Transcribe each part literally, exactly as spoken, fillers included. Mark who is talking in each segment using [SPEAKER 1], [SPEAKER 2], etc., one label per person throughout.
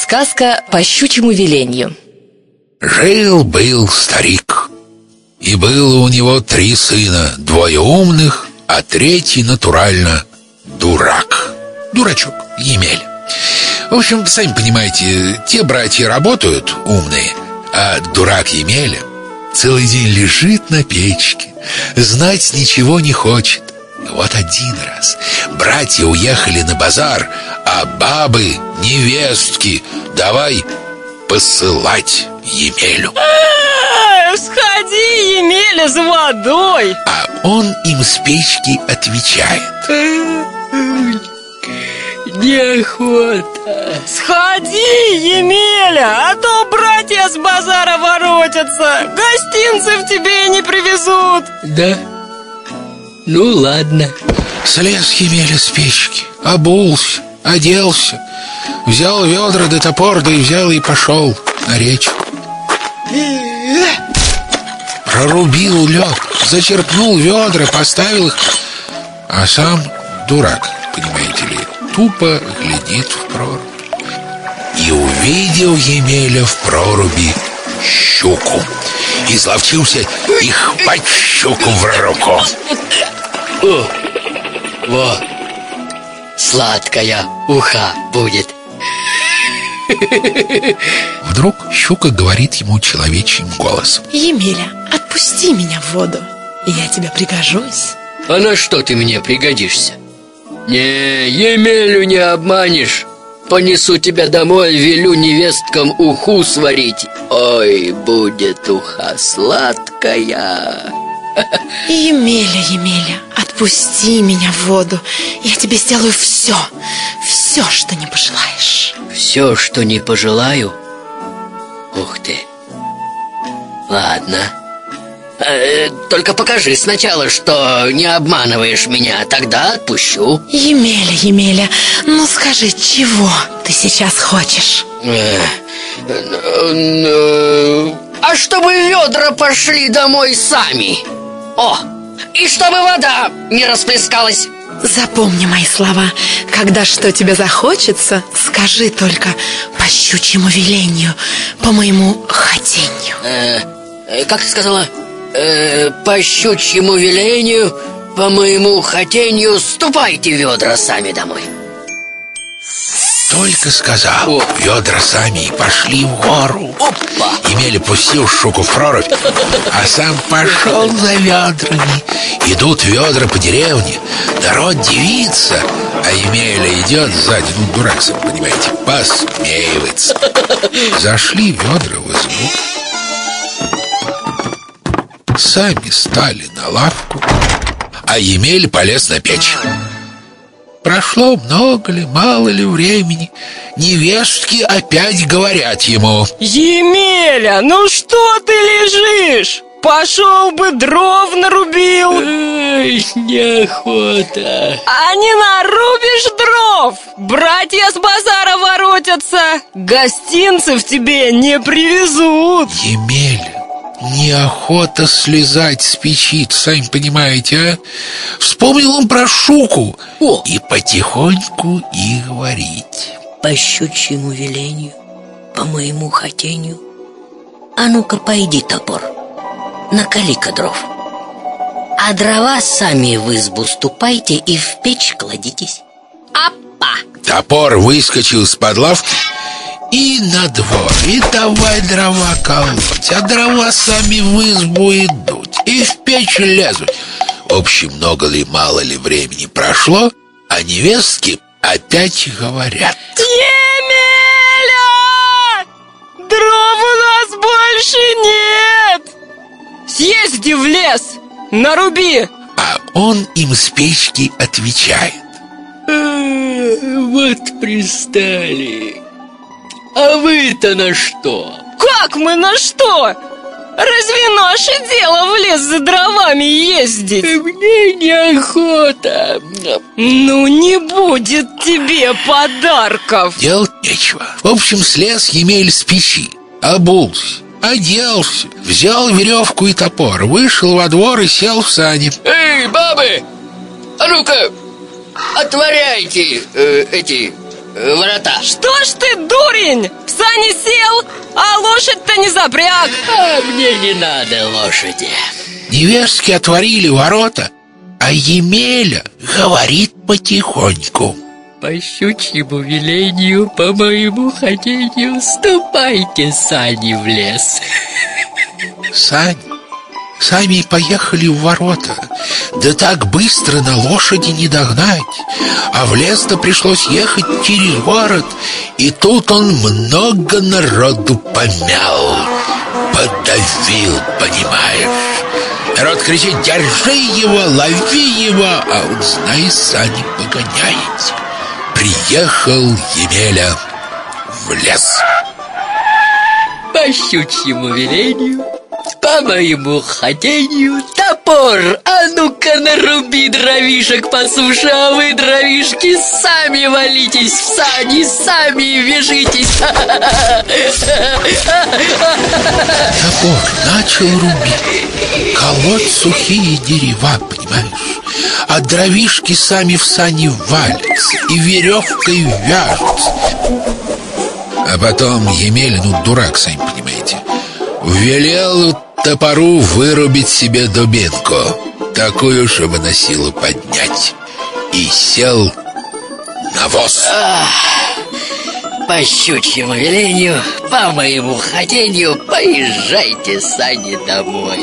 [SPEAKER 1] Сказка по щучьему велению.
[SPEAKER 2] Жил-был старик, и было у него три сына. Двое умных, а третий натурально дурак. Дурачок, Емель. В общем, сами понимаете, те братья работают умные, а дурак Емеля целый день лежит на печке, знать ничего не хочет. Вот один раз братья уехали на базар, а бабы, невестки, давай посылать Емелю.
[SPEAKER 3] А, сходи, Емеля, за водой.
[SPEAKER 2] А он им с печки отвечает:
[SPEAKER 3] неохота. Сходи, Емеля, а то братья с базара воротятся, гостинцев тебе не привезут.
[SPEAKER 4] Да? Ну ладно.
[SPEAKER 2] Слез Емеля с печки, обулся, оделся, взял ведра да топор, да и взял и пошел на речку. Прорубил лед, зачерпнул ведра, поставил их, а сам дурак, понимаете ли, тупо глядит в прорубь. И увидел Емеля в проруби щуку, изловчился и хвать щуку в руку.
[SPEAKER 4] О, во, сладкая уха будет.
[SPEAKER 2] Вдруг щука говорит ему человечьим голосом:
[SPEAKER 5] Емеля, отпусти меня в воду, и я тебе пригожусь.
[SPEAKER 4] А на что ты мне пригодишься? Не, Емелю не обманешь. Понесу тебя домой, велю невесткам уху сварить. Ой, будет уха сладкая.
[SPEAKER 5] Емеля, Емеля, отпусти меня в воду, я тебе сделаю все, все, что не пожелаешь.
[SPEAKER 4] Все, что не пожелаю? Ух ты. Ладно. э, Только покажи сначала, что не обманываешь меня, тогда отпущу.
[SPEAKER 5] Емеля, Емеля, ну скажи, чего ты сейчас хочешь?
[SPEAKER 4] э, э, А чтобы ведра пошли домой сами. О, и чтобы вода не расплескалась.
[SPEAKER 5] Запомни мои слова. Когда что тебе захочется, скажи только по щучьему велению, по моему хотению.
[SPEAKER 4] э, э, Как ты сказала? Э, по щучьему велению, по моему хотению, ступайте ведра сами домой.
[SPEAKER 2] Только сказал, ведра сами и пошли в гору.
[SPEAKER 4] Опа!
[SPEAKER 2] Емеля пустил щуку в прорубь, а сам пошел за ведрами. Идут ведра по деревне, народ дивится, а Емеля идет сзади, ну, дурак сам, понимаете, посмеивается. Зашли ведра в избу, сами стали на лавку, а Емеля полез на печь. Прошло много ли, мало ли времени, невестки опять говорят ему:
[SPEAKER 3] Емеля, ну что ты лежишь? Пошел бы дров нарубил.
[SPEAKER 4] Эй, неохота.
[SPEAKER 3] А не нарубишь дров, братья с базара воротятся, гостинцев тебе не привезут.
[SPEAKER 2] Емеля, неохота слезать с печи, сами понимаете, а? Вспомнил он про щуку.
[SPEAKER 4] О!
[SPEAKER 2] И потихоньку и говорить:
[SPEAKER 4] По щучьему велению, по моему хотению. А ну-ка, пойди, топор, накали-ка дров. А дрова сами в избу ступайте и в печь кладитесь. Апа!
[SPEAKER 2] Топор выскочил из-под лавки и на двор, и давай дрова колоть, а дрова сами в избу идут и в печь лезут. В общем, много ли, мало ли времени прошло, а невестки опять говорят:
[SPEAKER 3] Емеля! Дров у нас больше нет! Съезди в лес, наруби!
[SPEAKER 2] А он им с печки отвечает:
[SPEAKER 4] Вот пристали. А вы-то на что?
[SPEAKER 3] Как мы на что? Разве наше дело в лес за дровами ездить?
[SPEAKER 4] Мне неохота.
[SPEAKER 3] Ну не будет тебе подарков.
[SPEAKER 2] Делать нечего. В общем, слез Емель с печи, обулся, оделся, взял веревку и топор, вышел во двор и сел в сани.
[SPEAKER 4] Эй, бабы, а ну-ка, отворяйте э, эти ворота.
[SPEAKER 3] Что ж ты, дурень, в сани сел, а лошадь-то не запряг?
[SPEAKER 4] А мне не надо лошади.
[SPEAKER 2] Невестки отворили ворота, а Емеля говорит потихоньку:
[SPEAKER 4] по щучьему велению, по моему хотению, ступайте, сани, в лес.
[SPEAKER 2] Сани сами поехали в ворота. Да так быстро на лошади не догнать. А в лес-то пришлось ехать через город. И тут он много народу помял, подавил, понимаешь. Народ кричит: держи его, лови его. А он, знай, сани погоняет. Приехал Емеля в лес.
[SPEAKER 4] По щучьему велению, по моему хотению, топор, а ну-ка наруби дровишек по суше, а вы, дровишки, сами валитесь в сани, сами вяжитесь.
[SPEAKER 2] Топор начал рубить, колоть сухие дерева, понимаешь, а дровишки сами в сани валятся и веревкой вяжутся. А потом Емеля, ну дурак, сами понимаете, велел топору вырубить себе дубинку, такую, чтобы на силу поднять, и сел на воз.
[SPEAKER 4] По щучьему велению, по моему хотению, поезжайте, сани, домой.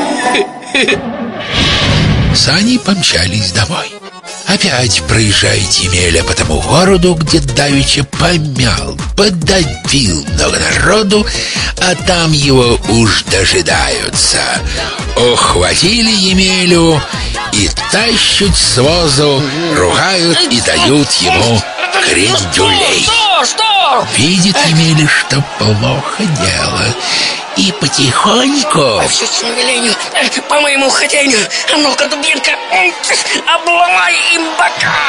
[SPEAKER 2] Сани помчались домой. Опять проезжает Емеля по тому городу, где давеча помял, подавил много народу, а там его уж дожидаются. Ухватили Емелю и тащут с возу, ругают и дают ему крендюлей.
[SPEAKER 3] Что, что?
[SPEAKER 2] Видит Емеля, что плохо дело, и потихоньку...
[SPEAKER 4] По щучьему велению, по моему хотению, а ну-ка, дубинка, обломай им бока.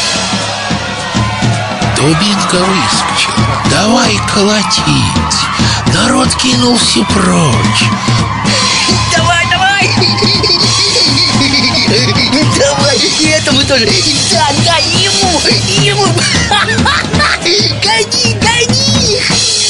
[SPEAKER 2] Дубинка выскочила. Давай колотить. Народ кинулся прочь.
[SPEAKER 4] Давай, давай. Давай, и этому тоже. Да, да, ему, ему. Гони, гони.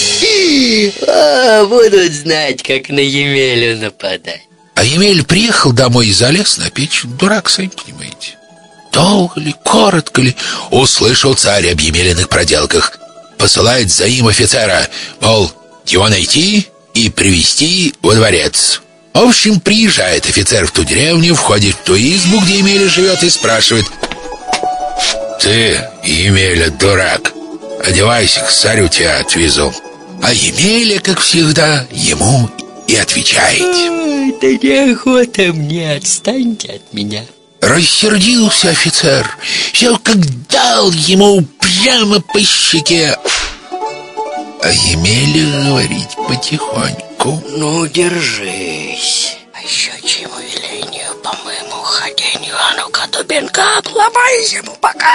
[SPEAKER 4] А, будут знать, как на Емелю нападать.
[SPEAKER 2] А Емель приехал домой и залез на печь. Дурак, сами понимаете. Долго ли, коротко ли, услышал царь об Емелиных проделках. Посылает за им офицера, мол, его найти и привести во дворец. В общем, приезжает офицер в ту деревню, входит в ту избу, где Емеля живет, и спрашивает: ты, Емеля, дурак, одевайся, к царю тебя отвезу. А Емеля, как всегда, ему и отвечает:
[SPEAKER 4] да неохота мне, отстаньте от меня.
[SPEAKER 2] Рассердился офицер, все как дал ему прямо по щеке. А Емеля говорит потихоньку:
[SPEAKER 4] ну, держись. По щучьему велению, по моему хотению, а ну-ка, дубинка, обломай ему бока.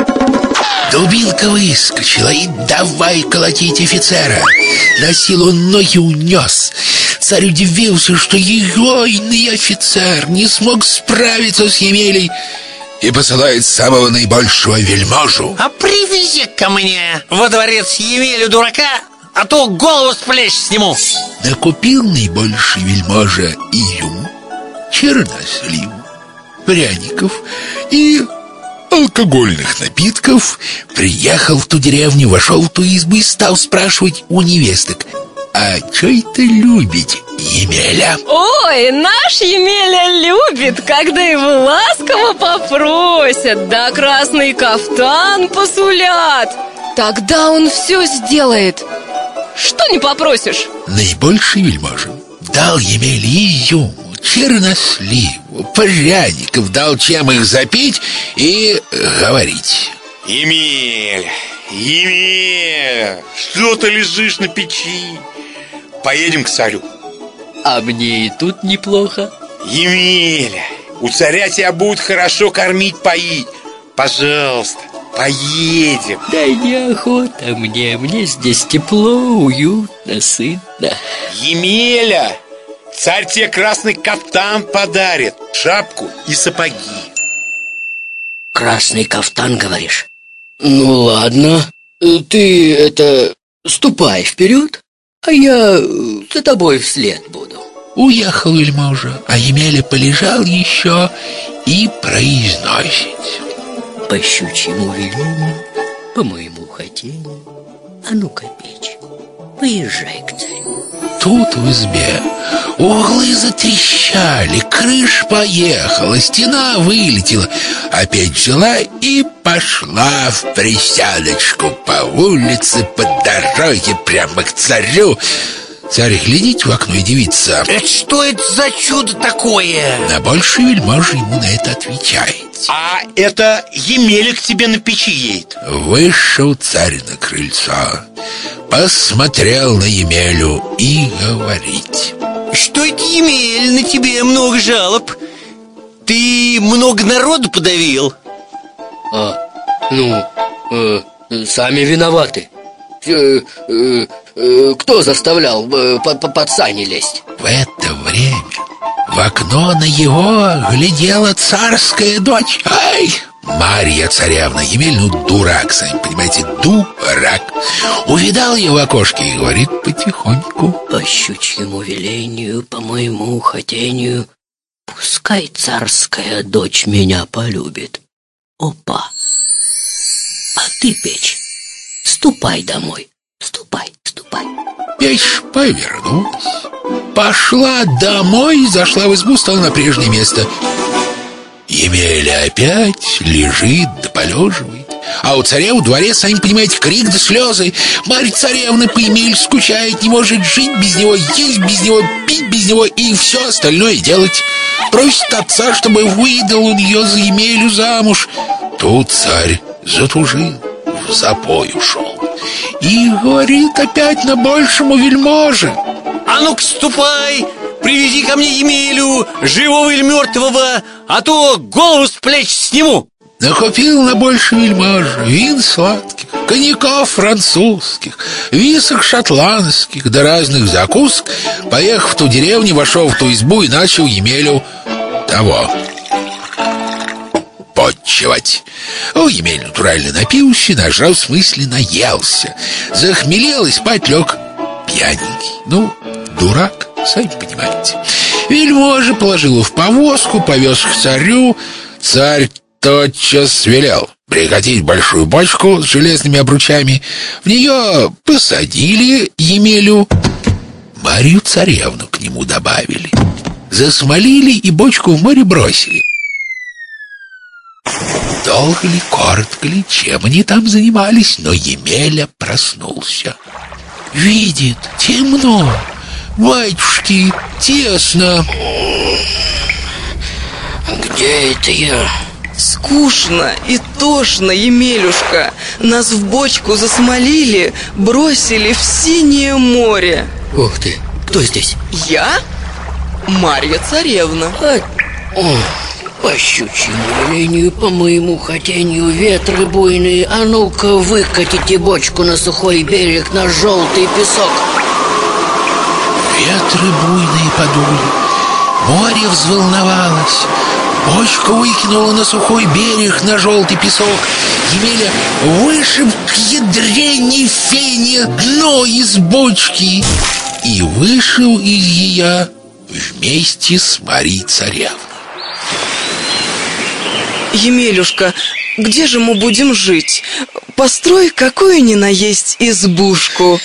[SPEAKER 2] Дубинка выскочила и давай колотить офицера. На силу ноги унес. Царь удивился, что егойный офицер не смог справиться с Емелей, и посылает самого наибольшего вельможу:
[SPEAKER 6] а привези ко мне во дворец Емелю дурака, а то голову с плеч сниму.
[SPEAKER 2] Накупил наибольший вельможа изюм, чернослив, пряников и алкогольных напитков, приехал в ту деревню, вошел в ту избу и стал спрашивать у невесток: а что это любите, Емеля?
[SPEAKER 3] Ой, наш Емеля любит, когда его ласково попросят, да красный кафтан посулят. Тогда он все сделает. Что не попросишь?
[SPEAKER 2] Наибольший вельможа дал Емеле изюму, черносливу, пряников, дал чем их запить и говорить:
[SPEAKER 7] Емель, Емель, что ты лежишь на печи? Поедем к царю.
[SPEAKER 4] А мне и тут неплохо.
[SPEAKER 7] Емеля, у царя тебя будут хорошо кормить, поить. Пожалуйста, поедем.
[SPEAKER 4] Да неохота мне, мне здесь тепло, уютно, сытно.
[SPEAKER 7] Емеля, царь тебе красный кафтан подарит, шапку и сапоги.
[SPEAKER 4] Красный кафтан, говоришь? Ну ладно, Ты это ступай вперед, а я за тобой вслед буду.
[SPEAKER 2] Уехал вельможа, а Емеля полежал еще и произносит:
[SPEAKER 4] по щучьему велению, по моему хотению, а ну-ка, печь, поезжай к царю.
[SPEAKER 2] Тут в избе углы затрещали, крыша поехала, стена вылетела, опять жила и пошла в присядочку по улице, по дороге прямо к царю. Царь глядит в окно и дивится:
[SPEAKER 6] это что это за чудо такое?
[SPEAKER 2] На больше вельможа ему на это отвечает:
[SPEAKER 7] а это Емеля к тебе на печи едет.
[SPEAKER 2] Вышел царь на крыльцо, посмотрел на Емелю и говорит:
[SPEAKER 6] что это, Емель, на тебе много жалоб? Ты много народу подавил?
[SPEAKER 4] А, ну, э, сами виноваты. Э, э, э, кто заставлял э, по, по, под сани лезть?
[SPEAKER 2] В это время в окно на его глядела царская дочь. Ай! Марья царевна. Емель, ну, дурак, сами понимаете, дурак. Увидал ее в окошке и говорит потихоньку:
[SPEAKER 4] по щучьему велению, по моему хотению, пускай царская дочь меня полюбит. Опа! А ты, печь, ступай домой. Ступай, ступай.
[SPEAKER 2] Печь повернулась, пошла домой, зашла в избу, стала на прежнее место. Емеля опять лежит да полеживает. А у царя у дворе, сами понимаете, крик да слезы. Марья царевна по Емелю скучает, не может жить без него, есть без него, пить без него и все остальное делать. Просит отца, чтобы выдал он ее за Емелю замуж. Тут царь затужил, в запой ушел и говорит опять на большему вельможе:
[SPEAKER 6] а ну-ка, ступай, привези ко мне Емелю, живого или мертвого, а то голову с плеч сниму.
[SPEAKER 2] Накупил на больше вельможа вин сладких, коньяков французских, висок шотландских, да разных закусок. Поехав в ту деревню, вошел в ту избу и начал Емелю того подчевать. О, Емель натурально напился, нажрал, в смысле наелся, захмелел и спать лег пьяненький. Ну, дурак, сами понимаете. Вельможа положил его в повозку, повез к царю. Царь тотчас велел прикатить большую бочку с железными обручами. В нее посадили Емелю, Марью царевну к нему добавили, засмолили и бочку в море бросили. Долго ли, коротко ли, чем они там занимались, но Емеля проснулся. Видит, темно, батюшки, тесно.
[SPEAKER 4] Где это я?
[SPEAKER 3] Скучно и тошно, Емелюшка. Нас в бочку засмолили, бросили в синее море.
[SPEAKER 4] Ух ты, кто здесь?
[SPEAKER 3] Я? Марья царевна.
[SPEAKER 4] А, о, по щучьему велению, по моему хотению, ветры буйные, а ну-ка выкатите бочку на сухой берег, на желтый песок.
[SPEAKER 2] Ветры буйные подули, море взволновалось, бочку выкинула на сухой берег, на желтый песок. Емеля вышиб к ядрене фене дно из бочки и вышел из ее вместе с Марьей царевной.
[SPEAKER 3] Емелюшка, где же мы будем жить? Построй какую ни на есть избушку.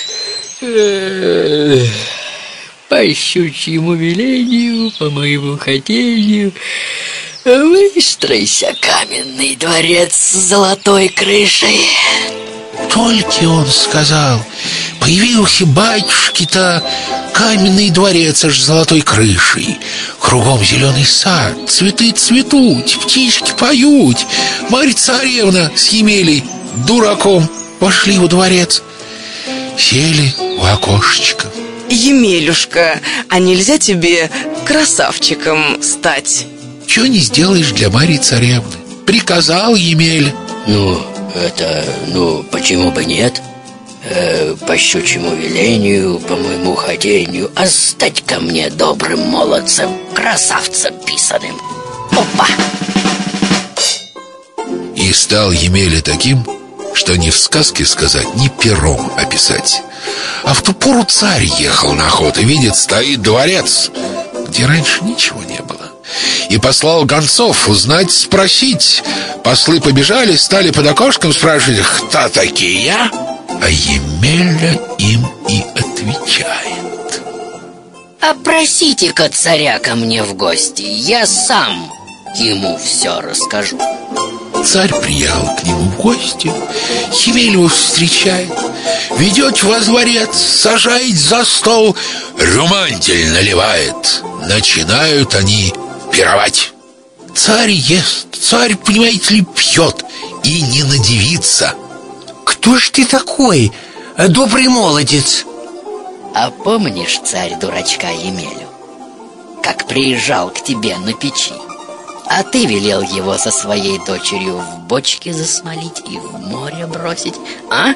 [SPEAKER 4] По щучьему велению, по моему хотению, выстройся каменный дворец с золотой крышей.
[SPEAKER 2] Только он сказал, появился батюшки-то каменный дворец аж с золотой крышей. Кругом зеленый сад, цветы цветут, птички поют. Марья царевна с Емелей, дураком, вошли во дворец, сели в окошечко.
[SPEAKER 3] Емелюшка, а нельзя тебе красавчиком стать?
[SPEAKER 2] Чего не сделаешь для Марьи царевны? Приказал Емеля.
[SPEAKER 4] Ну, это, ну, почему бы нет? Э, по щучьему велению, по моему хотению, а стать ко мне добрым молодцем, красавцем писаным. Опа!
[SPEAKER 2] И стал Емеля таким, что ни в сказке сказать, ни пером описать. А в ту пору царь ехал на охоту, видит, стоит дворец, где раньше ничего не было, и послал гонцов узнать, спросить. Послы побежали, стали под окошком спрашивать: кто такие? А Емеля им и отвечает:
[SPEAKER 4] Опросите-ка царя ко мне в гости, я сам ему все расскажу.
[SPEAKER 2] Царь приехал к нему в гости, Емель его встречает, ведет во дворец, сажает за стол, рюмантель наливает. Начинают они пировать. Царь ест, царь, понимаете ли, пьет и не надивится.
[SPEAKER 6] Кто ж ты такой, добрый молодец?
[SPEAKER 4] А помнишь, царь, дурачка Емелю, как приезжал к тебе на печи, а ты велел его со своей дочерью в бочке засмолить и в море бросить, а?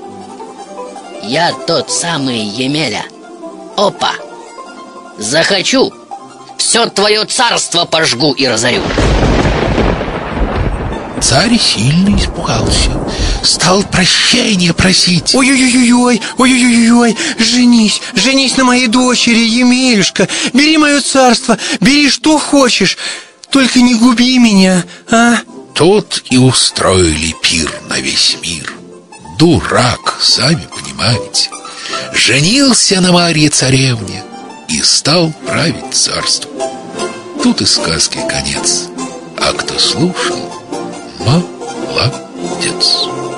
[SPEAKER 4] Я тот самый Емеля. Опа! Захочу, все твое царство пожгу и разорю.
[SPEAKER 2] Царь сильно испугался, стал прощения просить.
[SPEAKER 6] Ой-ой-ой-ой, ой-ой-ой-ой, женись, женись на моей дочери, Емелюшка. Бери мое царство, бери что хочешь, только не губи меня, а?
[SPEAKER 2] Тут и устроили пир на весь мир. Дурак, сами понимаете, женился на Марье царевне и стал править царством. Тут и сказки конец. А кто слушал, молодец.